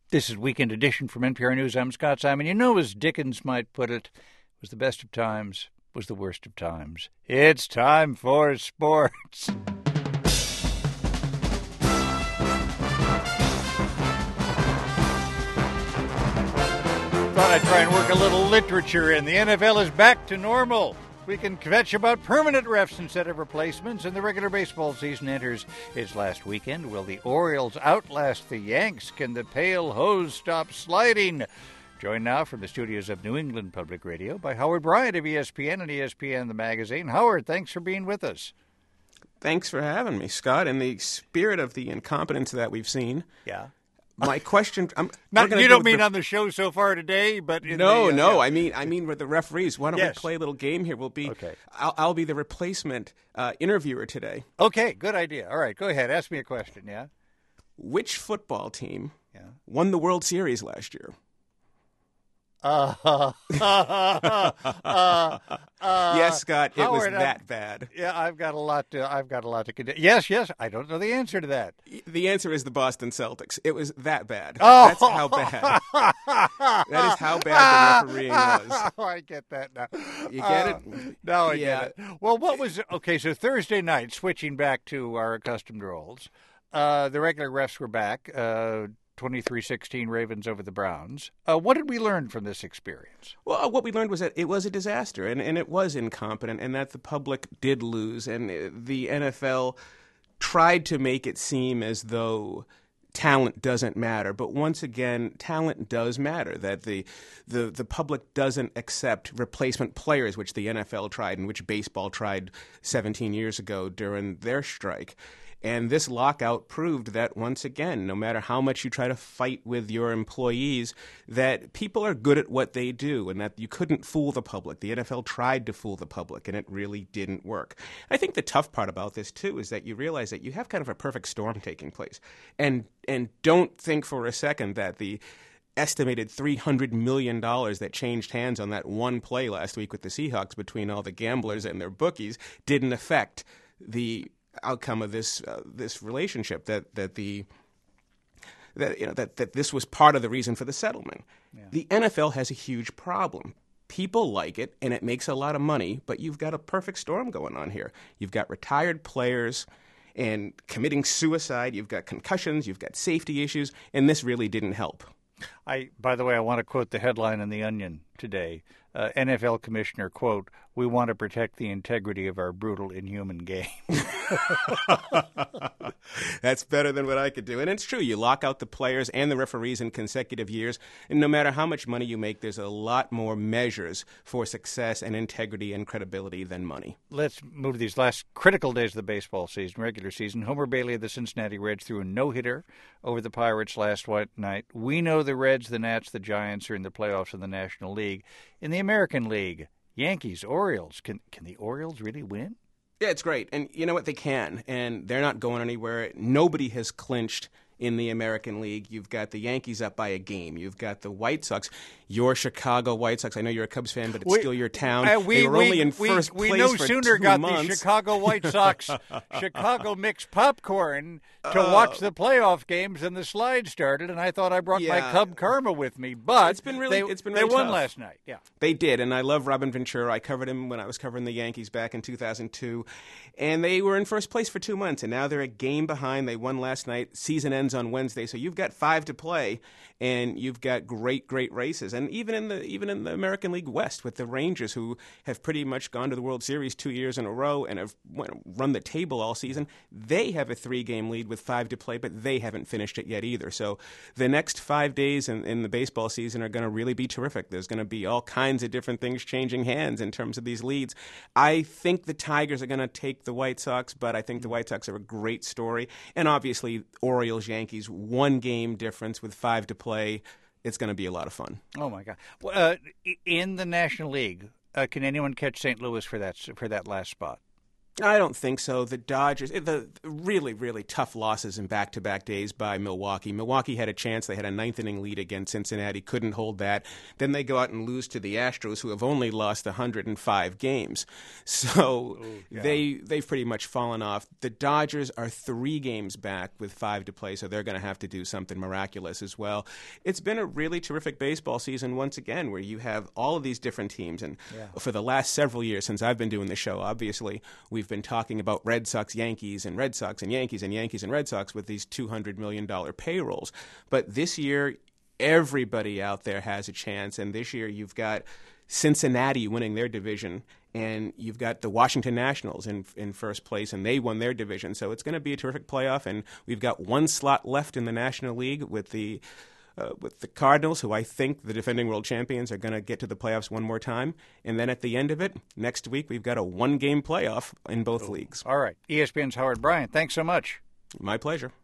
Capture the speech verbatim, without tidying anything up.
This is Weekend Edition from N P R News. I'm Scott Simon. You know, as Dickens might put it, was the best of times, was the worst of times. It's time for sports. Thought I'd try and work a little literature in. The N F L is back to normal. We can kvetch about permanent refs instead of replacements, and the regular baseball season enters its last weekend. Will the Orioles outlast the Yanks? Can the pale hose stop sliding? Joined now from the studios of New England Public Radio by Howard Bryant of E S P N and E S P N The Magazine. Howard, thanks for being with us. Thanks for having me, Scott. In the spirit of the incompetence that we've seen, yeah. My question. I'm, Not, you don't mean the, on the show so far today, but in no, the, uh, no. yeah. I mean, I mean with the referees. Why don't yes. we play a little game here? We'll be. Okay. I'll, I'll be the replacement uh, interviewer today. Okay, good idea. All right, go ahead. Ask me a question. Yeah. Which football team yeah. won the World Series last year? Uh, uh, uh, uh, uh, yes, Scott. It Howard, was that I'm, bad. Yeah, I've got a lot to. I've got a lot to. Con- yes, yes. I don't know the answer to that. The answer is the Boston Celtics. It was that bad. Oh. That's how bad. That is how bad the refereeing was. Oh, I get that now. You get uh, it? Now I yeah. get it. Well, what was okay? So Thursday night, switching back to our accustomed roles, uh, the regular refs were back. Uh, twenty-three sixteen Ravens over the Browns. Uh, what did we learn from this experience? Well, what we learned was that it was a disaster, and, and it was incompetent, and that the public did lose, and the N F L tried to make it seem as though talent doesn't matter. But once again, talent does matter, that the, the, the public doesn't accept replacement players, which the N F L tried and which baseball tried seventeen years ago during their strike. And this lockout proved that, once again, no matter how much you try to fight with your employees, that people are good at what they do and that you couldn't fool the public. The N F L tried to fool the public, and it really didn't work. I think the tough part about this, too, is that you realize that you have kind of a perfect storm taking place. And and don't think for a second that the estimated three hundred million dollars that changed hands on that one play last week with the Seahawks between all the gamblers and their bookies didn't affect the outcome of this uh, this relationship, that that the that you know that, that this was part of the reason for the settlement. Yeah. The N F L has a huge problem. People like it, and it makes a lot of money, but you've got a perfect storm going on here. You've got retired players and committing suicide. You've got concussions. You've got safety issues, and this really didn't help. I, by the way, I want to quote the headline in The Onion today. Uh, N F L Commissioner, quote, "We want to protect the integrity of our brutal, inhuman game." That's better than what I could do. And it's true. You lock out the players and the referees in consecutive years, and no matter how much money you make, there's a lot more measures for success and integrity and credibility than money. Let's move to these last critical days of the baseball season, regular season. Homer Bailey of the Cincinnati Reds threw a no-hitter over the Pirates last night. We know the Reds, the Nats, the Giants are in the playoffs in the National League. In the American League, Yankees, Orioles. Can can the Orioles really win? Yeah, it's great. And you know what? They can. And they're not going anywhere. Nobody has clinched in the American League. You've got the Yankees up by a game. You've got the White Sox, your Chicago White Sox. I know you're a Cubs fan, but it's we, still your town. Uh, we, they were we, only in we, first we place no for sooner two got months. the Chicago White Sox Chicago mixed popcorn to uh, watch the playoff games, and the slide started, and I thought I brought yeah. my Cub karma with me. But it's been really, they, it's been they really won tough. last night. Yeah, they did, and I love Robin Ventura. I covered him when I was covering the Yankees back in two thousand two, and they were in first place for two months, and now they're a game behind. They won last night. Season ends on Wednesday, so you've got five to play, and you've got great, great races. And even in the even in the American League West with the Rangers, who have pretty much gone to the World Series two years in a row and have run the table all season, they have a three-game lead with five to play, but they haven't finished it yet either. So the next five days in, in the baseball season are going to really be terrific. There's going to be all kinds of different things changing hands in terms of these leads. I think the Tigers are going to take the White Sox, but I think the White Sox are a great story. And obviously, Orioles-Yankees, one game difference with five to play. It's going to be a lot of fun. Oh, my God. Well, uh, in the National League, uh, can anyone catch Saint Louis for that for that last spot? I don't think so. The Dodgers, the really, really tough losses in back-to-back days by Milwaukee. Milwaukee had a chance. They had a ninth-inning lead against Cincinnati, couldn't hold that. Then they go out and lose to the Astros, who have only lost one hundred five games. So Ooh, yeah. they, they've pretty much fallen off. The Dodgers are three games back with five to play, so they're going to have to do something miraculous as well. It's been a really terrific baseball season once again, where you have all of these different teams. And yeah. for the last several years since I've been doing the show, obviously, we've been talking about Red Sox, Yankees, and Red Sox, and Yankees, and Yankees, and Red Sox with these two hundred million dollars payrolls. But this year, everybody out there has a chance. And this year, you've got Cincinnati winning their division, and you've got the Washington Nationals in in first place, and they won their division. So it's going to be a terrific playoff, and we've got one slot left in the National League with the Uh, with the Cardinals, who I think the defending world champions are going to get to the playoffs one more time. And then at the end of it, next week, we've got a one-game playoff in both Cool. leagues. All right. E S P N's Howard Bryant, thanks so much. My pleasure.